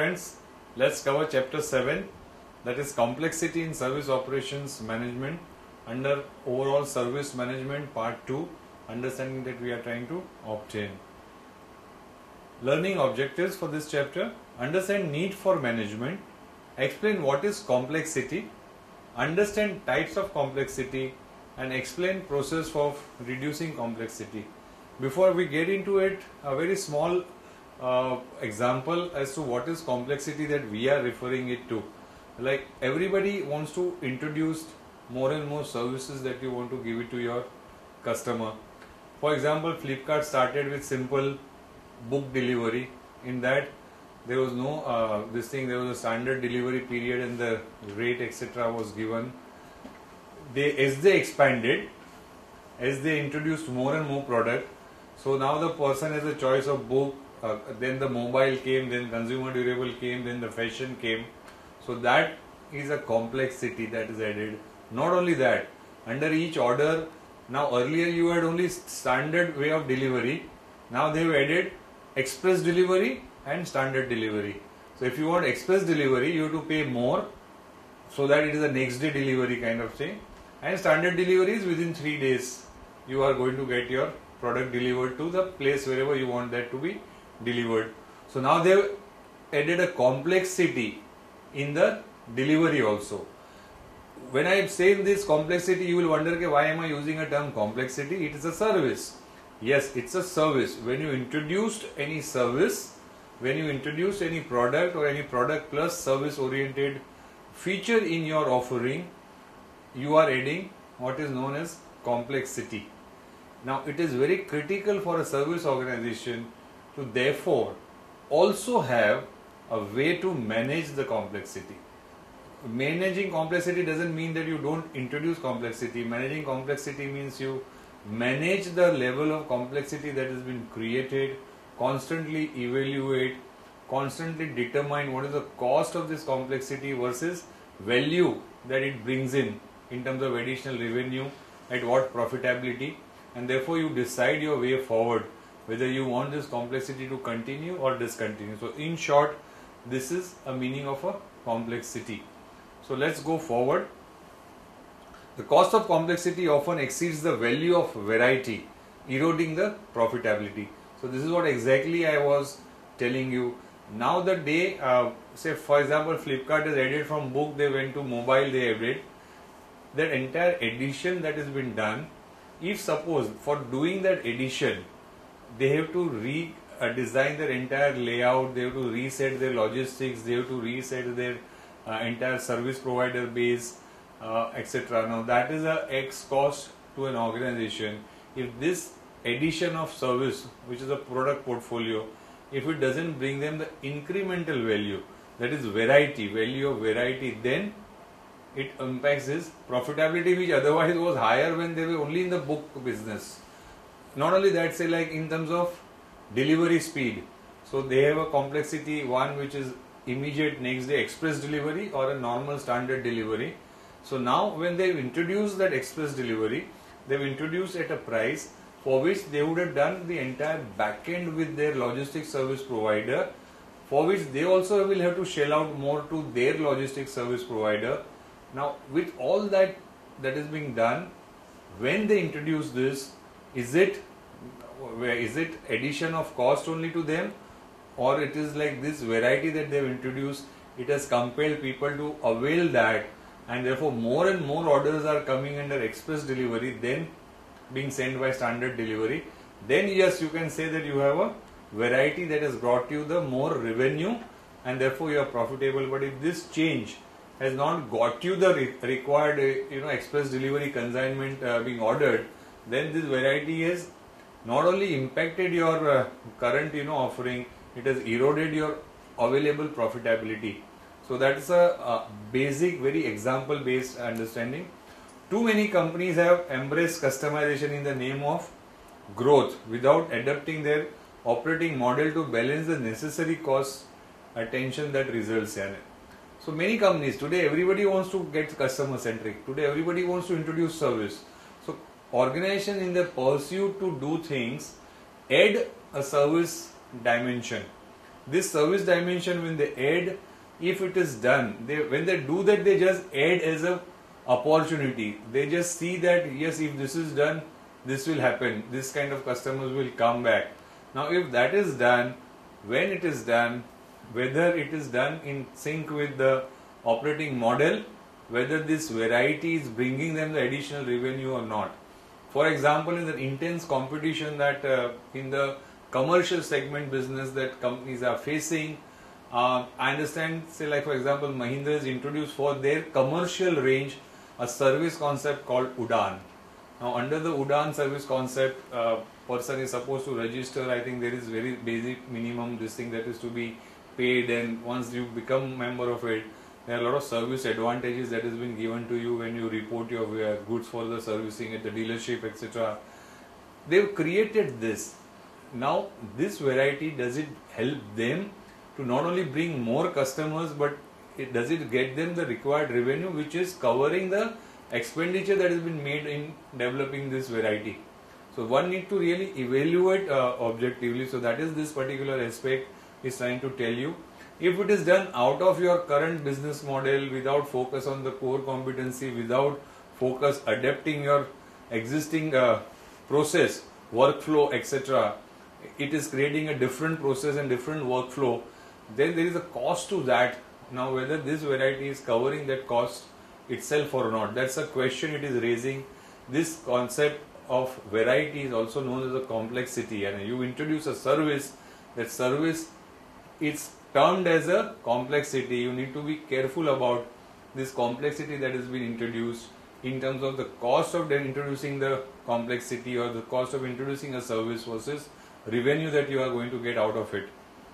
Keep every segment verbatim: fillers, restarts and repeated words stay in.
friends, let's cover chapter seven, that is complexity in service operations management under overall service management part two, understanding that we are trying to obtain. Learning objectives for this chapter: understand need for management, explain what is complexity, understand types of complexity, and explain process of reducing complexity. Before we get into it, a very small uh, example as to what is complexity that we are referring it to. Like everybody wants to introduce more and more services that you want to give it to your customer. For example, Flipkart started with simple book delivery. In that there was no uh, this thing, there was a standard delivery period and the rate etc was given. They, as they expanded, as they introduced more and more product, so now the person has a choice of book, uh, then the mobile came, then consumer durable came, then the fashion came. So that is a complexity that is added. Not only that, under each order, now earlier you had only standard way of delivery, now they have added express delivery and standard delivery. So if you want express delivery, you have to pay more, so that it is a next day delivery kind of thing, and standard delivery is within three days you are going to get your product delivered to the place wherever you want that to be delivered. So now they have added a complexity in the delivery also. When I say this complexity, you will wonder, okay, why am I using a term complexity? It is a service. Yes, it's a service. When you introduced any service, when you introduce any product or any product plus service oriented feature in your offering, you are adding what is known as complexity. Now it is very critical for a service organization to therefore also have a way to manage the complexity. Managing complexity doesn't mean that you don't introduce complexity. Managing complexity means you manage the level of complexity that has been created, constantly evaluate, constantly determine what is the cost of this complexity versus value that it brings in in terms of additional revenue, at what profitability, and therefore you decide your way forward whether you want this complexity to continue or discontinue. So in short, this is a meaning of a complexity. So let's go forward. The cost of complexity often exceeds the value of variety, eroding the profitability. So this is what exactly I was telling you. Now the day, uh, say for example, Flipkart is added from book, they went to mobile, they added. That entire addition that has been done, if suppose for doing that addition, they have to redesign their entire layout, they have to reset their logistics, they have to reset their uh, entire service provider base, uh, et cetera. Now that is a X cost to an organization. If this addition of service, which is a product portfolio, if it doesn't bring them the incremental value, that is variety, value of variety, then it impacts his profitability, which otherwise was higher when they were only in the book business. Not only that, say like in terms of delivery speed, so they have a complexity, one which is immediate next day express delivery or a normal standard delivery. So now when they've introduced that express delivery, they've introduced at a price for which they would have done the entire back end with their logistics service provider, for which they also will have to shell out more to their logistics service provider. Now with all that that is being done, when they introduce this, is it is it addition of cost only to them, or it is like this variety that they have introduced, it has compelled people to avail that, and therefore more and more orders are coming under express delivery than being sent by standard delivery. Then yes, you can say that you have a variety that has brought you the more revenue and therefore you are profitable. But if this change has not got you the re required uh, you know express delivery consignment uh, being ordered, then this variety has not only impacted your uh, current you know offering, it has eroded your available profitability. So that is a, a basic, very example based understanding. Too many companies have embraced customization in the name of growth without adapting their operating model to balance the necessary cost attention that results in it. So many companies today, everybody wants to get customer centric. Today everybody wants to introduce service. So organization in the pursuit to do things add a service dimension. This service dimension, when they add, if it is done, they when they do that, they just add as a opportunity. They just see that yes, if this is done, this will happen. This kind of customers will come back. Now, if that is done, when it is done, whether it is done in sync with the operating model, whether this variety is bringing them the additional revenue or not. For example, in the intense competition that uh, in the commercial segment business that companies are facing, uh, I understand, say like for example, Mahindra has introduced for their commercial range a service concept called Udaan. Now, under the Udaan service concept, uh, person is supposed to register. I think there is very basic minimum this thing that is to be paid, and once you become member of it, there are a lot of service advantages that has been given to you when you report your uh, goods for the servicing at the dealership, et cetera. They've created this. Now, this variety, does it help them to not only bring more customers, but it, does it get them the required revenue, which is covering the expenditure that has been made in developing this variety? So, one need to really evaluate uh, objectively. So, that is this particular aspect is trying to tell you. If it is done out of your current business model, without focus on the core competency, without focus adapting your existing uh, process, workflow, et cetera, it is creating a different process and different workflow, then there is a cost to that. Now, whether this variety is covering that cost itself or not, that's a question it is raising. This concept of variety is also known as a complexity, and you introduce a service, that service is termed as a complexity. You need to be careful about this complexity that has been introduced in terms of the cost of then introducing the complexity or the cost of introducing a service versus revenue that you are going to get out of it.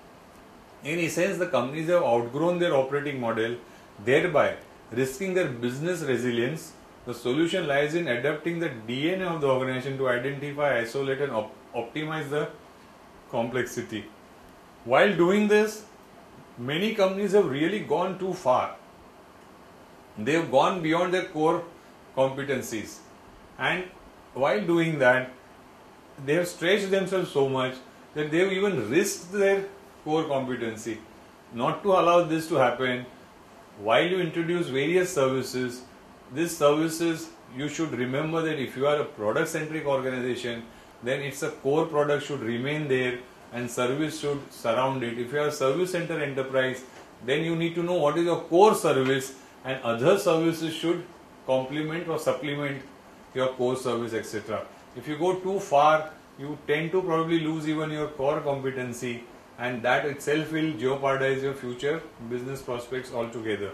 In essence, the companies have outgrown their operating model, thereby risking their business resilience. The solution lies in adapting the D N A of the organization to identify, isolate and op optimize the complexity. While doing this, many companies have really gone too far. They have gone beyond their core competencies, and while doing that, they have stretched themselves so much that they have even risked their core competency. Not to allow this to happen, while you introduce various services, these services, you should remember that if you are a product centric organization, then it's a core product should remain there and service should surround it. If you are a service center enterprise, then you need to know what is your core service, and other services should complement or supplement your core service, et cetera. If you go too far, you tend to probably lose even your core competency, and that itself will jeopardize your future business prospects altogether.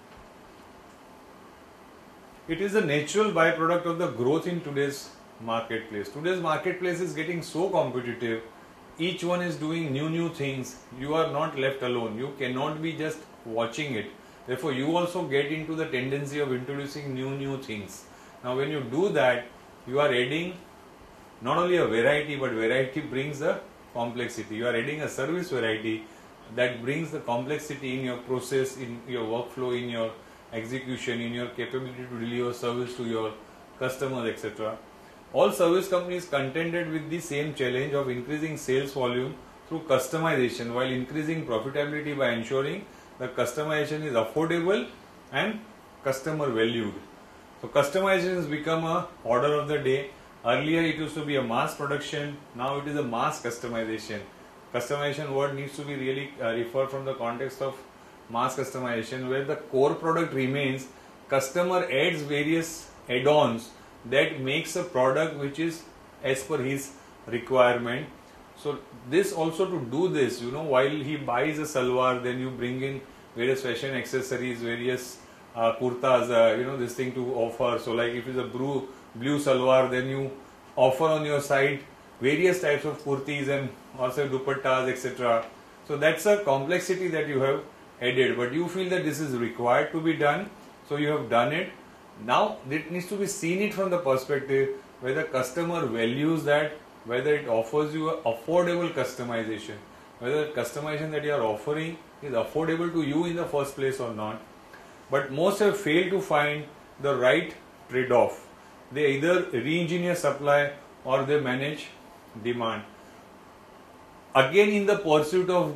It is a natural byproduct of the growth in today's marketplace. Today's marketplace is getting so competitive. Each one is doing new new things. You are not left alone. You cannot be just watching it. Therefore, you also get into the tendency of introducing new new things. Now, when you do that, you are adding not only a variety, but variety brings the complexity. You are adding a service variety that brings the complexity in your process, in your workflow, in your execution, in your capability to deliver service to your customers, et cetera. All service companies contended with the same challenge of increasing sales volume through customization while increasing profitability by ensuring the customization is affordable and customer valued. So customization has become a order of the day. Earlier it used to be a mass production, now it is a mass customization. Customization word needs to be really uh, referred from the context of mass customization, where the core product remains, customer adds various add-ons that makes a product which is as per his requirement. So this also, to do this, you know, while he buys a salwar, then you bring in various fashion accessories, various uh, kurtas, uh, you know, this thing to offer. So like if it's a blue, blue salwar, then you offer on your side various types of kurtis and also dupattas, et cetera. So that's a complexity that you have added, but you feel that this is required to be done, so you have done it. Now it needs to be seen it from the perspective whether customer values that, whether it offers you a affordable customization, whether the customization that you are offering is affordable to you in the first place or not. But most have failed to find the right trade-off. They either re-engineer supply or they manage demand. Again, in the pursuit of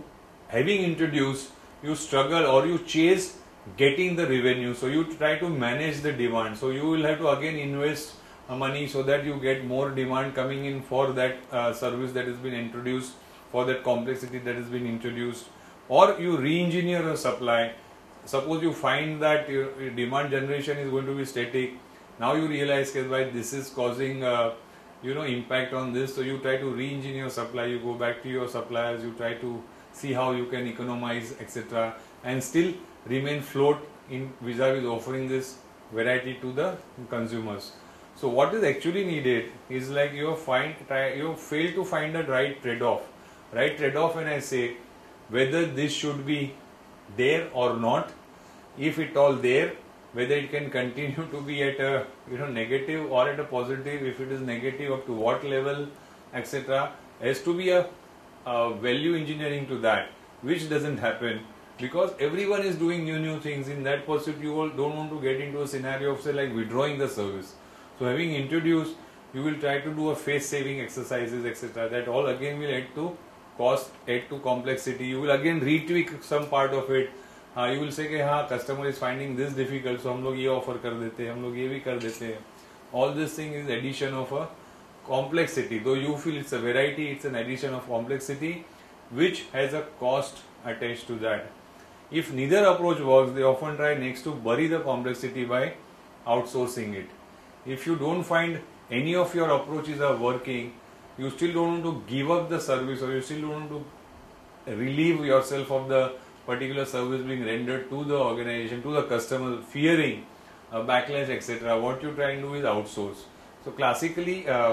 having introduced, you struggle or you chase getting the revenue, so you try to manage the demand, so you will have to again invest uh, money so that you get more demand coming in for that uh, service that has been introduced, for that complexity that has been introduced, or you re-engineer a supply. Suppose you find that your demand generation is going to be static, now you realize that why this is causing uh, you know impact on this, so you try to re-engineer supply, you go back to your suppliers, you try to see how you can economize, etc., and still remain float in vis-a-vis offering this variety to the consumers. So what is actually needed is like you find try you fail to find the right trade-off. Right trade-off when I say whether this should be there or not, if it all there, whether it can continue to be at a you know negative or at a positive, if it is negative up to what level, etc. Has to be a, a value engineering to that, which doesn't happen because everyone is doing new new things. In that pursuit, you all don't want to get into a scenario of say like withdrawing the service. So having introduced, you will try to do a face saving exercises, etc. That all again will add to cost, add to complexity. You will again retweak some part of it. Uh, you will say कि हाँ customer is finding this difficult, so हम लोग ये offer कर देते हैं, हम लोग ये भी कर देते हैं. All this thing is addition of a complexity. Though you feel it's a variety, it's an addition of complexity, which has a cost attached to that. If neither approach works, they often try next to bury the complexity by outsourcing it. If you don't find any of your approaches are working, you still don't want to give up the service, or you still don't want to relieve yourself of the particular service being rendered to the organization, to the customer, fearing a backlash, et cetera. What you try and do is outsource. So classically, uh,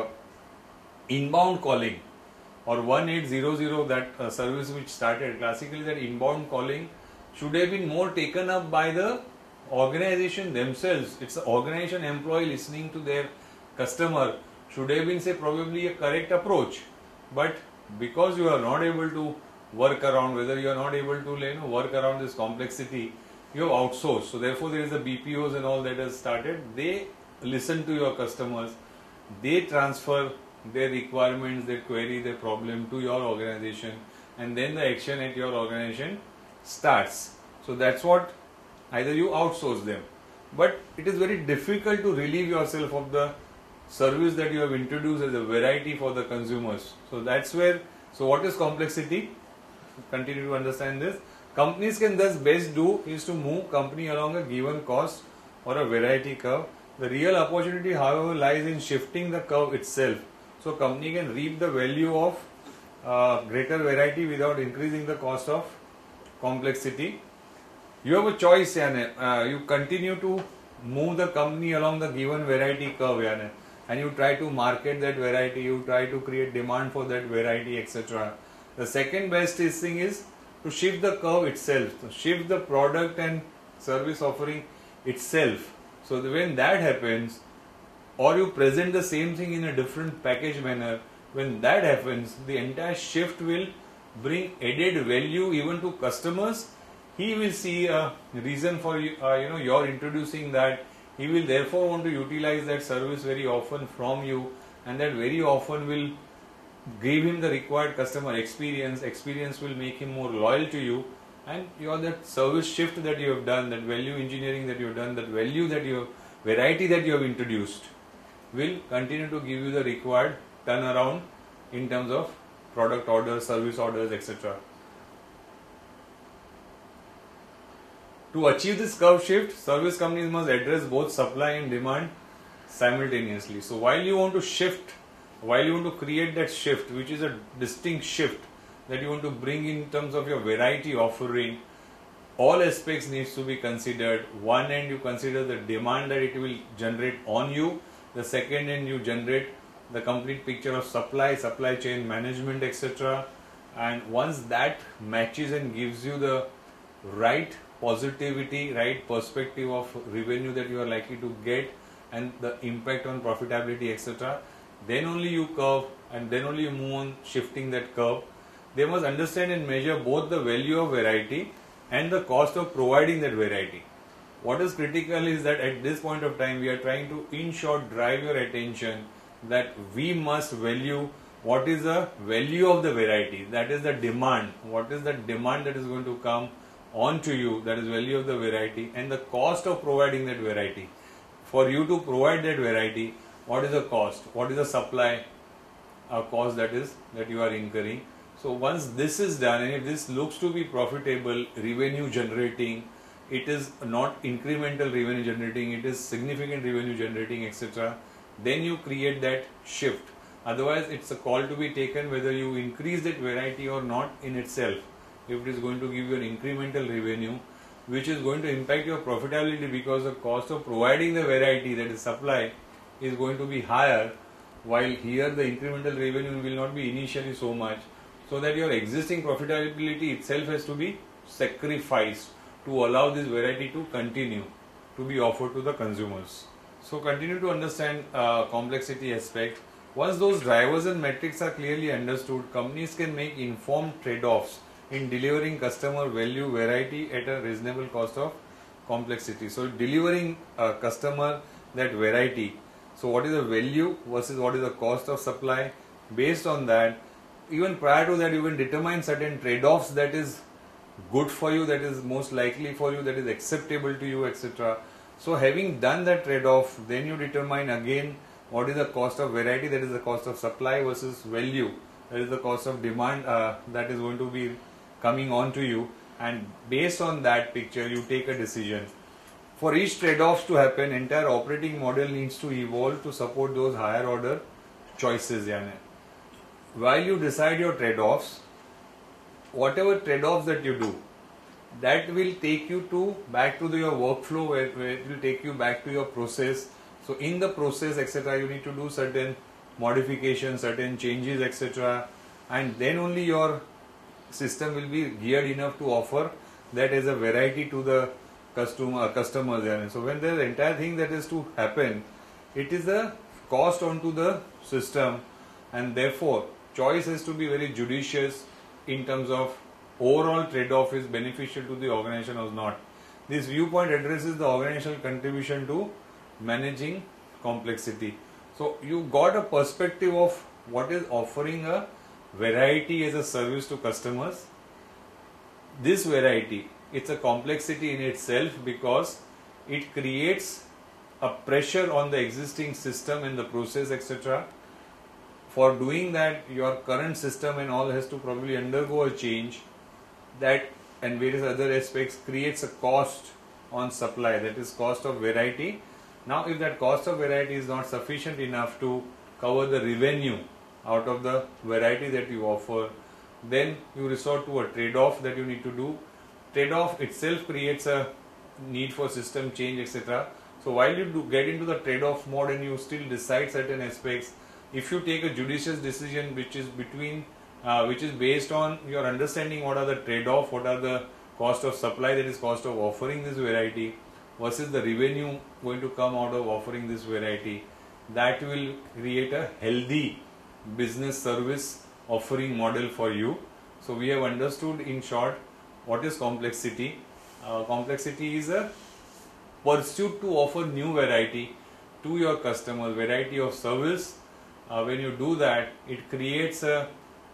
inbound calling or one eight hundred, that uh, service which started, classically that inbound calling should have been more taken up by the organization themselves. It's the organization employee listening to their customer should have been say probably a correct approach. But because you are not able to work around, whether you are not able to you know, work around this complexity, you have outsourced. So therefore there is the B P Os and all that has started. They listen to your customers, they transfer their requirements, their query, their problem to your organization, and then the action at your organization starts. So that's what, either you outsource them, but it is very difficult to relieve yourself of the service that you have introduced as a variety for the consumers. So that's where, so what is complexity? Continue to understand this. Companies can thus best do is to move company along a given cost or a variety curve. The real opportunity, however, lies in shifting the curve itself. So company can reap the value of uh, greater variety without increasing the cost of complexity. You have a choice, Yane. Uh, you continue to move the company along the given variety curve, Yane, and you try to market that variety, you try to create demand for that variety, et cetera. The second best thing is to shift the curve itself, so shift the product and service offering itself. So when that happens, or you present the same thing in a different package manner, when that happens, the entire shift will bring added value even to customers. He will see a reason for you, uh, you know, you're introducing that. He will therefore want to utilize that service very often from you, and that very often will give him the required customer experience. Experience will make him more loyal to you, and your that service shift that you have done, that value engineering that you have done, that value that you have, variety that you have introduced, will continue to give you the required turnaround in terms of product orders, service orders, et cetera. To achieve this curve shift, service companies must address both supply and demand simultaneously. So while you want to shift, while you want to create that shift, which is a distinct shift that you want to bring in terms of your variety offering, all aspects needs to be considered. One end you consider the demand that it will generate on you. The second end you generate the complete picture of supply, supply chain management, et cetera. And once that matches and gives you the right positivity, right perspective of revenue that you are likely to get and the impact on profitability, et cetera, then only you curve and then only you move on shifting that curve. They must understand and measure both the value of variety and the cost of providing that variety. What is critical is that at this point of time we are trying to in short drive your attention that we must value what is the value of the variety, that is the demand, what is the demand that is going to come onto you, that is value of the variety, and the cost of providing that variety. For you to provide that variety, what is the cost, what is the supply uh, cost that is that you are incurring. So once this is done, and if this looks to be profitable, revenue generating, it is not incremental revenue generating, it is significant revenue generating, et cetera, then you create that shift. Otherwise, it's a call to be taken whether you increase that variety or not in itself. If it is going to give you an incremental revenue, which is going to impact your profitability because the cost of providing the variety, that is supply, is going to be higher, while here the incremental revenue will not be initially so much, so that your existing profitability itself has to be sacrificed to allow this variety to continue to be offered to the consumers. So continue to understand uh, complexity aspect. Once those drivers and metrics are clearly understood, companies can make informed trade-offs in delivering customer value variety at a reasonable cost of complexity. So delivering a customer that variety. So what is the value versus what is the cost of supply? Based on that, even prior to that, you can determine certain trade-offs that is good for you, that is most likely for you, that is acceptable to you, et cetera. So having done that trade-off, then you determine again what is the cost of variety, that is the cost of supply, versus value, that is the cost of demand uh, that is going to be coming on to you, and based on that picture you take a decision. For each trade-offs to happen, entire operating model needs to evolve to support those higher order choices. Yani. While you decide your trade-offs, whatever trade-offs that you do, that will take you to back to the, your workflow, where, where it will take you back to your process. So in the process, et cetera, you need to do certain modifications, certain changes, et cetera, and then only your system will be geared enough to offer that as a variety to the customer customers. So when the entire thing that is to happen, it is a cost onto the system, and therefore choice has to be very judicious in terms of overall trade-off is beneficial to the organization or not. This viewpoint addresses the organizational contribution to managing complexity. So you got a perspective of what is offering a variety as a service to customers. This variety, it's a complexity in itself because it creates a pressure on the existing system and the process, et cetera. For doing that, your current system and all has to probably undergo a change. That and various other aspects creates a cost on supply, that is cost of variety. Now if that cost of variety is not sufficient enough to cover the revenue out of the variety that you offer, then you resort to a trade-off that you need to do. Trade-off itself creates a need for system change, et cetera. So while you do get into the trade-off mode and you still decide certain aspects, if you take a judicious decision which is between uh, which is based on your understanding what are the trade-off, what are the cost of supply, that is cost of offering this variety, versus the revenue going to come out of offering this variety, that will create a healthy business service offering model for you. So we have understood in short what is complexity. Uh, complexity is a pursuit to offer new variety to your customers, variety of service. Uh, when you do that, it creates a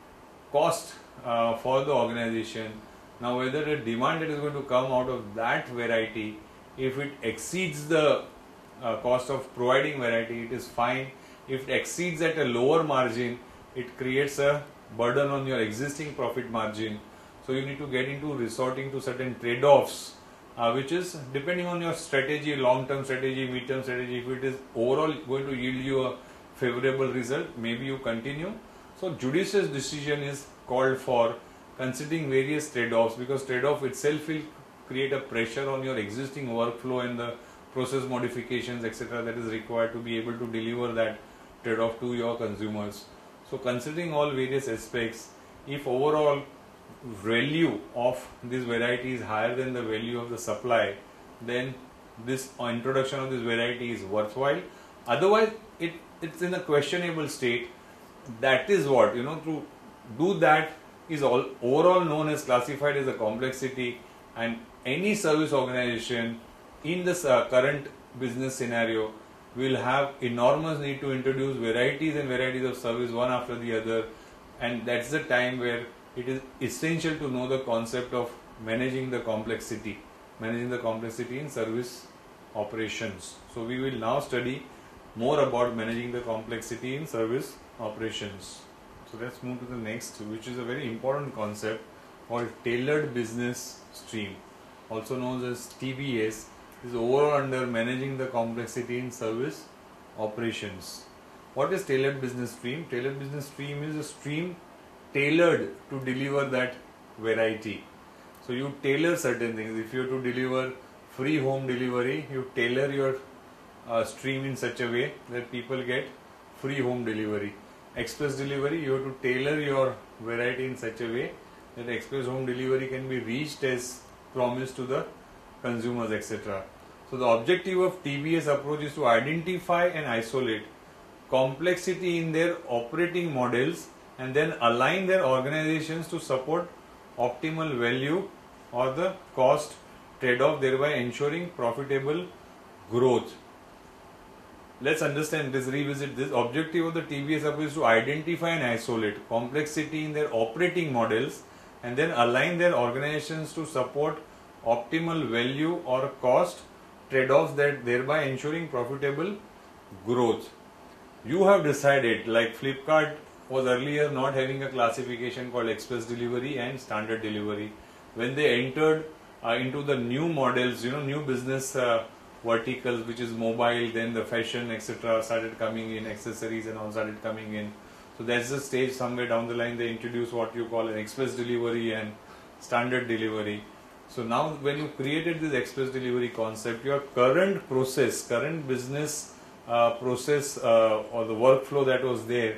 cost uh, for the organization. Now whether the demand that is going to come out of that variety, if it exceeds the uh, cost of providing variety, it is fine. If it exceeds at a lower margin, it creates a burden on your existing profit margin. So you need to get into resorting to certain trade-offs, uh, which is depending on your strategy, long-term strategy, mid-term strategy. If it is overall going to yield you a favorable result, maybe you continue. So judicious decision is called for, considering various trade-offs, because trade-off itself will create a pressure on your existing workflow and the process modifications, et cetera, that is required to be able to deliver that trade-off to your consumers. So considering all various aspects, if overall value of this variety is higher than the value of the supply, then this introduction of this variety is worthwhile. Otherwise, it, it's in a questionable state. That is what, you know, to do that is all overall known as classified as a complexity, and any service organization in this uh, current business scenario we will have enormous need to introduce varieties and varieties of service one after the other, and that's the time where it is essential to know the concept of managing the complexity, managing the complexity in service operations. So we will now study more about managing the complexity in service operations. So let's move to the next, which is a very important concept called tailored business stream, also known as T B S. Is overall under managing the complexity in service operations. What is tailored business stream? Tailored business stream is a stream tailored to deliver that variety. So you tailor certain things. If you have to deliver free home delivery, you tailor your uh, stream in such a way that people get free home delivery. Express delivery, you have to tailor your variety in such a way that express home delivery can be reached as promised to the consumers, et cetera. So the objective of T B S approach is to identify and isolate complexity in their operating models and then align their organizations to support optimal value or the cost trade-off, thereby ensuring profitable growth. Let's understand this, revisit this. Objective of the T B S approach is to identify and isolate complexity in their operating models and then align their organizations to support optimal value or cost trade-offs, that thereby ensuring profitable growth. You have decided, like Flipkart was earlier not having a classification called express delivery and standard delivery. When they entered uh, into the new models, you know, new business uh, verticals, which is mobile, then the fashion, et cetera, started coming in, accessories and all started coming in. So that's the stage somewhere down the line they introduce what you call an express delivery and standard delivery. So now when you created this express delivery concept, your current process, current business uh, process uh, or the workflow that was there,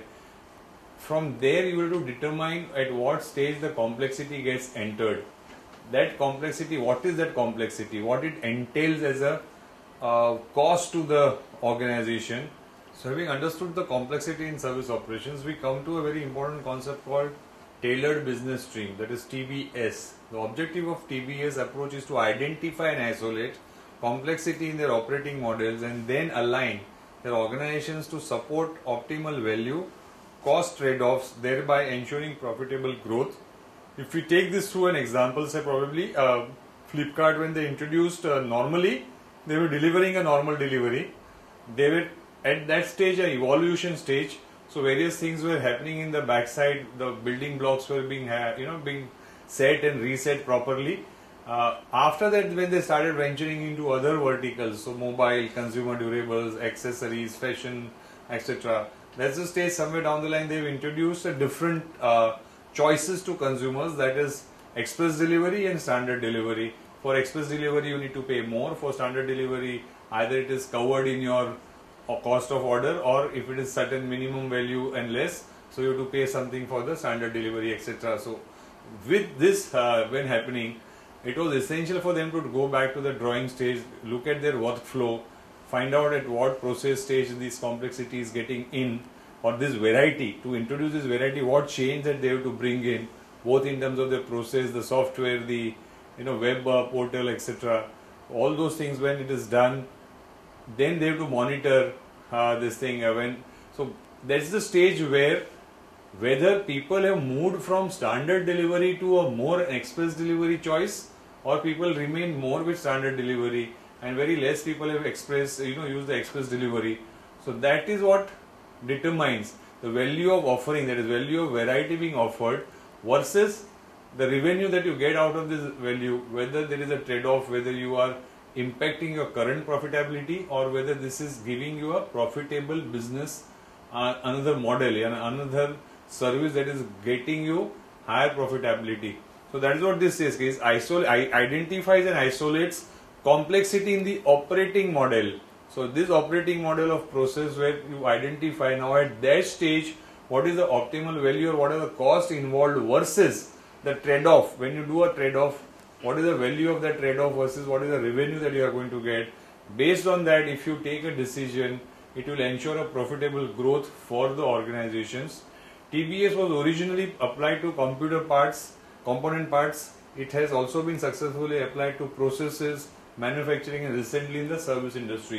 from there you will to determine at what stage the complexity gets entered. That complexity, what is that complexity? What it entails as a uh, cost to the organization. So having understood the complexity in service operations, we come to a very important concept called tailored business stream, that is T B S. The objective of T B S approach is to identify and isolate complexity in their operating models and then align their organizations to support optimal value, cost trade-offs, thereby ensuring profitable growth. If we take this through an example, say probably uh, Flipkart, when they introduced uh, normally, they were delivering a normal delivery. They were at that stage, an evolution stage. So various things were happening in the backside. The building blocks were being, you know, being set and reset properly. Uh, after that, when they started venturing into other verticals, so mobile, consumer durables, accessories, fashion, et cetera. That's the stage somewhere down the line they've introduced a different uh, choices to consumers, that is express delivery and standard delivery. For express delivery, you need to pay more. For standard delivery, either it is covered in your cost of order, or if it is certain minimum value and less, so you have to pay something for the standard delivery, et cetera. So with this uh, when happening, it was essential for them to go back to the drawing stage, look at their workflow, find out at what process stage this complexity is getting in, or this variety, to introduce this variety, what change that they have to bring in, both in terms of the process, the software, the you know web uh, portal, et cetera. All those things, when it is done, then they have to monitor uh, this thing. Uh, when so that's the stage where whether people have moved from standard delivery to a more express delivery choice, or people remain more with standard delivery and very less people have express, you know, use the express delivery. So that is what determines the value of offering, that is value of variety being offered versus the revenue that you get out of this value, whether there is a trade-off, whether you are impacting your current profitability or whether this is giving you a profitable business, uh, another model and another service that is getting you higher profitability. So that is what this says, is isol identifies and isolates complexity in the operating model. So this operating model of process where you identify now at that stage what is the optimal value or what are the costs involved versus the trade-off. When you do a trade-off, what is the value of that trade-off versus what is the revenue that you are going to get. Based on that, if you take a decision, it will ensure a profitable growth for the organizations. T B S was originally applied to computer parts, component parts. It has also been successfully applied to processes, manufacturing, and recently in the service industry.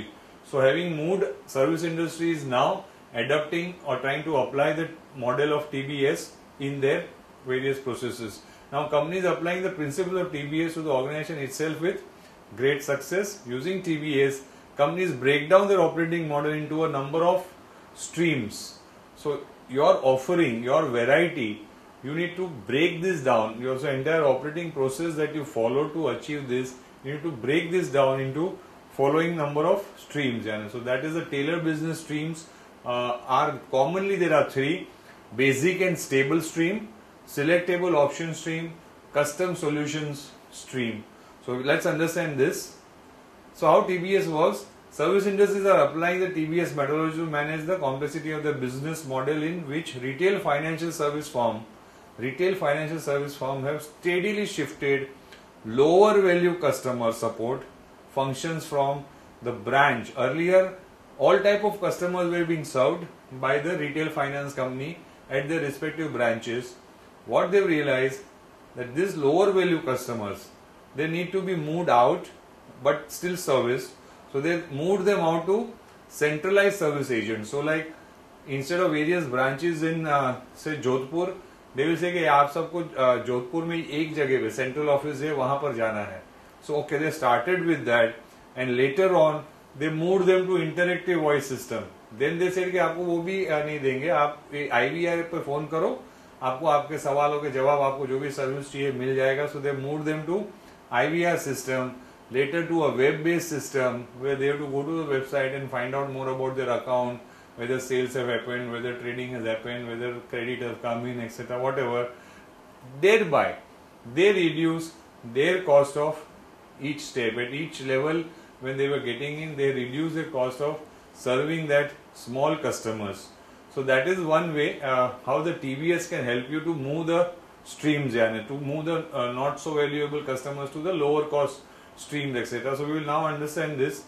So having moved, service industry is now adapting or trying to apply the model of T B S in their various processes. Now companies applying the principle of T B S to the organization itself with great success. Using T B S, companies break down their operating model into a number of streams. So your offering, your variety, you need to break this down. Your entire operating process that you follow to achieve this, you need to break this down into following number of streams. So that is the tailored business streams. Uh, are commonly there are three: basic and stable stream, selectable option stream, custom solutions stream. So let's understand this. So how T B S works? Service industries are applying the T B S methodology to manage the complexity of the business model in which retail financial service firm, retail financial service firm have steadily shifted lower value customer support functions from the branch. Earlier, all type of customers were being served by the retail finance company at their respective branches. What they realized that these lower value customers, they need to be moved out but still serviced. So they moved them out to centralized service agents. So like instead of various branches in uh, say Jodhpur, they will say कि आप सबको uh, Jodhpur में एक जगह पे central office है वहां पर जाना है. So okay, they started with that and later on they moved them to interactive voice system. Then they said कि आपको वो भी नहीं देंगे, आप I V R पे फोन करो, आपको आपके सवालों के जवाब, आपको जो भी सर्विस चाहिए मिल जाएगा. So they moved them to I V R system, later to a web-based system where they have to go to the website and find out more about their account, whether sales have happened, whether trading has happened, whether credit has come in, et cetera. Whatever. Thereby, they reduce their cost of each step. At each level, when they were getting in, they reduce the cost of serving that small customers. So that is one way uh, how the T B S can help you to move the streams, yani, to move the uh, not so valuable customers to the lower cost streams, et cetera. So we will now understand this.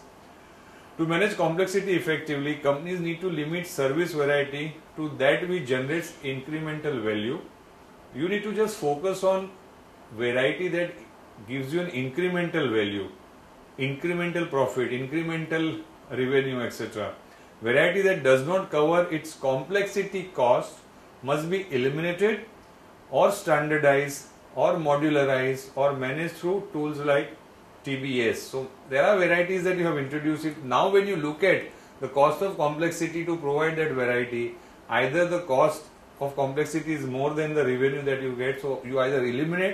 To manage complexity effectively, companies need to limit service variety to that which generates incremental value. You need to just focus on variety that gives you an incremental value, incremental profit, incremental revenue, et cetera. Variety that does not cover its complexity cost must be eliminated or standardized or modularized or managed through tools like T B S. So there are varieties that you have introduced. It. Now when you look at the cost of complexity to provide that variety, either the cost of complexity is more than the revenue that you get, so you either eliminate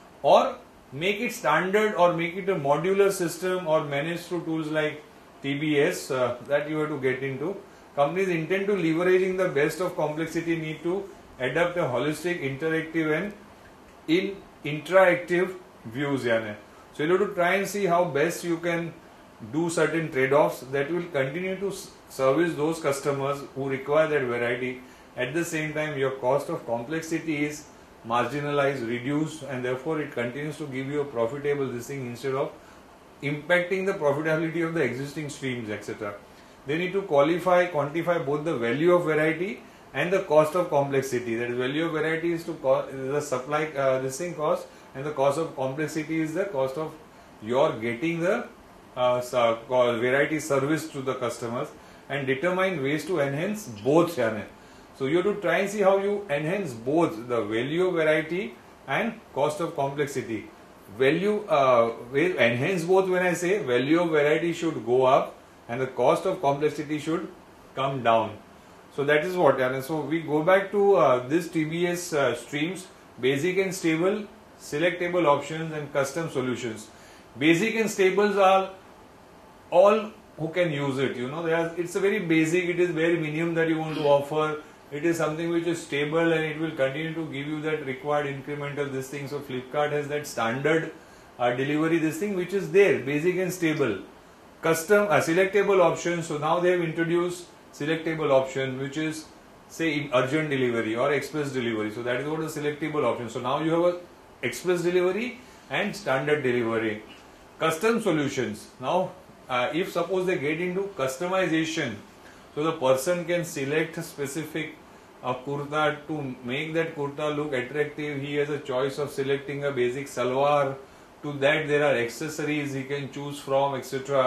or make it standard or make it a modular system or manage through tools like T B S uh, that you have to get into. Companies intend to leveraging the best of complexity need to adopt a holistic, interactive and in interactive views. Yani. So you have to try and see how best you can do certain trade-offs that will continue to service those customers who require that variety. At the same time, your cost of complexity is marginalized, reduced, and therefore it continues to give you a profitable this thing instead of impacting the profitability of the existing streams, et cetera. They need to qualify, quantify both the value of variety and the cost of complexity. That is, value of variety is to cost, the supply uh, this thing cost, and the cost of complexity is the cost of your getting the uh, variety service to the customers, and determine ways to enhance both channels. So you have to try and see how you enhance both the value of variety and cost of complexity. Value uh, enhance both, when I say value of variety should go up and the cost of complexity should come down. So that is what. And so we go back to uh, this T B S uh, streams: basic and stable, selectable options, and custom solutions. Basic and stables are all who can use it. You know, are, it's a very basic. It is very minimum that you want to offer. It is something which is stable and it will continue to give you that required incremental this thing. So Flipkart has that standard uh, delivery this thing which is there, basic and stable. Custom uh, selectable options. So now they have introduced selectable option which is say urgent delivery or express delivery. So that is what is selectable option. So now you have a express delivery and standard delivery. Custom solutions. Now uh, if suppose they get into customization, so the person can select a specific a kurta to make that kurta look attractive. He has a choice of selecting a basic salwar. To that there are accessories he can choose from, et cetera.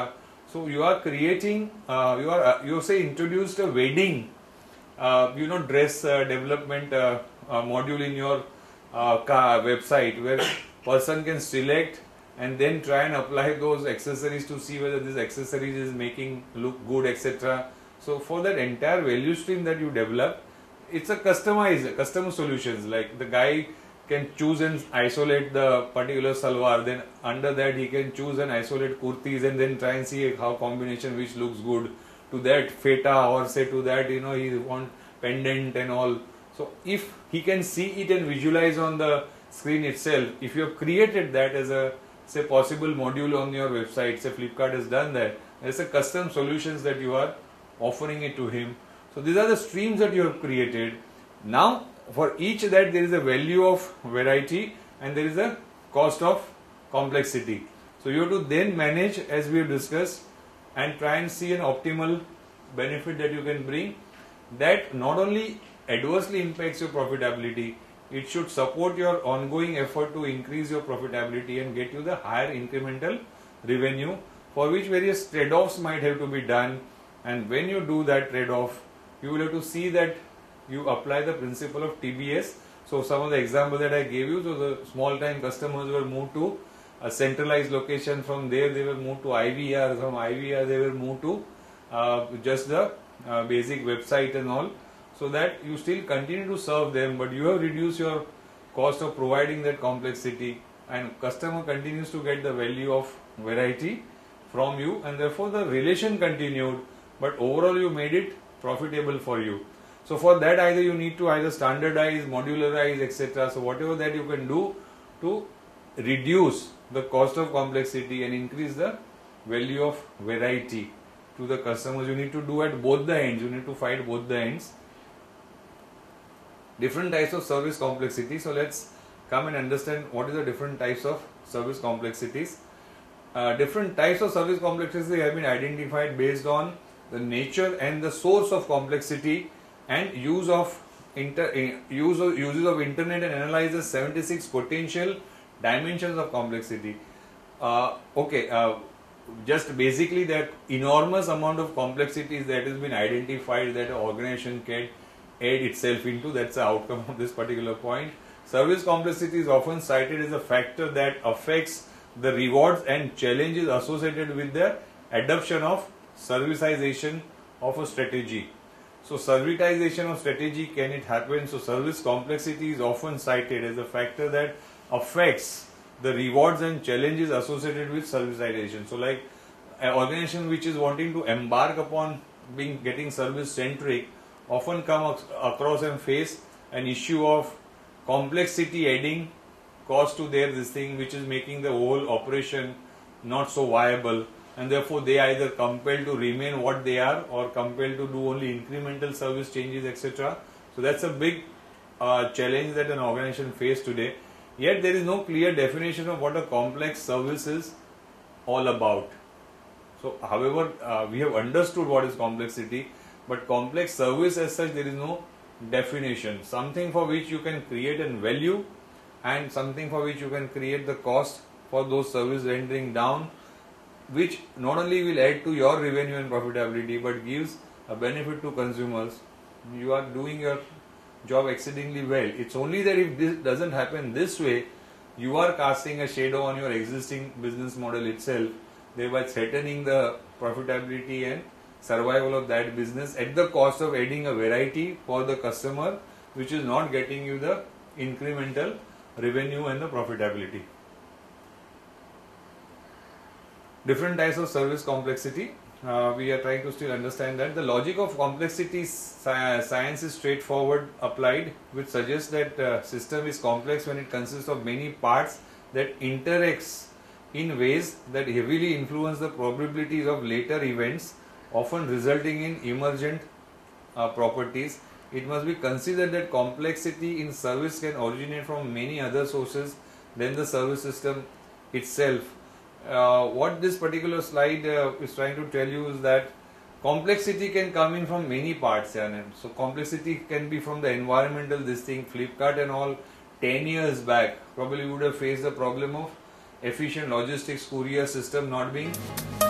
So you are creating, uh, you are uh, you say introduced a wedding, uh, you know, dress uh, development uh, uh, module in your uh, car website, where person can select and then try and apply those accessories to see whether this accessories is making look good, et cetera. So for that entire value stream that you develop, it's a customized custom solutions. Like the guy can choose and isolate the particular salwar, then under that he can choose and isolate kurtis, and then try and see how combination which looks good to that feta, or say to that, you know, he want pendant and all. So if he can see it and visualize on the screen itself, if you have created that as a say possible module on your website, say Flipkart has done that, there's a custom solutions that you are offering it to him. So these are the streams that you have created. Now for each that there is a value of variety and there is a cost of complexity. So you have to then manage, as we have discussed, and try and see an optimal benefit that you can bring that not only adversely impacts your profitability, it should support your ongoing effort to increase your profitability and get you the higher incremental revenue, for which various trade-offs might have to be done. And when you do that trade-off, you will have to see that you apply the principle of T B S. So some of the examples that I gave you, so the small time customers were moved to a centralized location, from there they were moved to I V R, from I V R they were moved to uh, just the uh, basic website and all, so that you still continue to serve them, but you have reduced your cost of providing that complexity, and customer continues to get the value of variety from you, and therefore the relation continued, but overall you made it profitable for you. So for that, either you need to either standardize, modularize, et cetera. So whatever that you can do to reduce the cost of complexity and increase the value of variety to the customers, you need to do at both the ends. You need to fight both the ends. Different types of service complexity. So let's come and understand what is the different types of service complexities. Uh, different types of service complexity have been identified based on the nature and the source of complexity and use of inter use of uses of internet, and analyzes seventy-six potential dimensions of complexity. Uh, okay, uh, just basically that enormous amount of complexities that has been identified that an organization can add itself into. That's the outcome of this particular point. Service complexity is often cited as a factor that affects the rewards and challenges associated with the adoption of servicization of a strategy. So servitization of strategy, can it happen? So service complexity is often cited as a factor that affects the rewards and challenges associated with servitization. So like an organization which is wanting to embark upon being getting service centric often come across and face an issue of complexity adding cost to their this thing, which is making the whole operation not so viable, and therefore they either compelled to remain what they are or compelled to do only incremental service changes, et cetera. So that's a big uh, challenge that an organization faces today. Yet there is no clear definition of what a complex service is all about. So however, uh, we have understood what is complexity, but complex service as such, there is no definition. Something for which you can create a value and something for which you can create the cost for those service rendering down, which not only will add to your revenue and profitability but gives a benefit to consumers. You are doing your job exceedingly well. It's only that if this doesn't happen this way, you are casting a shadow on your existing business model itself, thereby threatening the profitability and survival of that business at the cost of adding a variety for the customer, which is not getting you the incremental revenue and the profitability. Different types of service complexity. Uh, we are trying to still understand that the logic of complexity sci science is straightforward applied, which suggests that uh, system is complex when it consists of many parts that interacts in ways that heavily influence the probabilities of later events, often resulting in emergent uh, properties. It must be considered that complexity in service can originate from many other sources than the service system itself. Uh, what this particular slide uh, is trying to tell you is that complexity can come in from many parts. Yeah, so complexity can be from the environmental, this thing, Flipkart and all ten years back probably would have faced the problem of efficient logistics courier system not being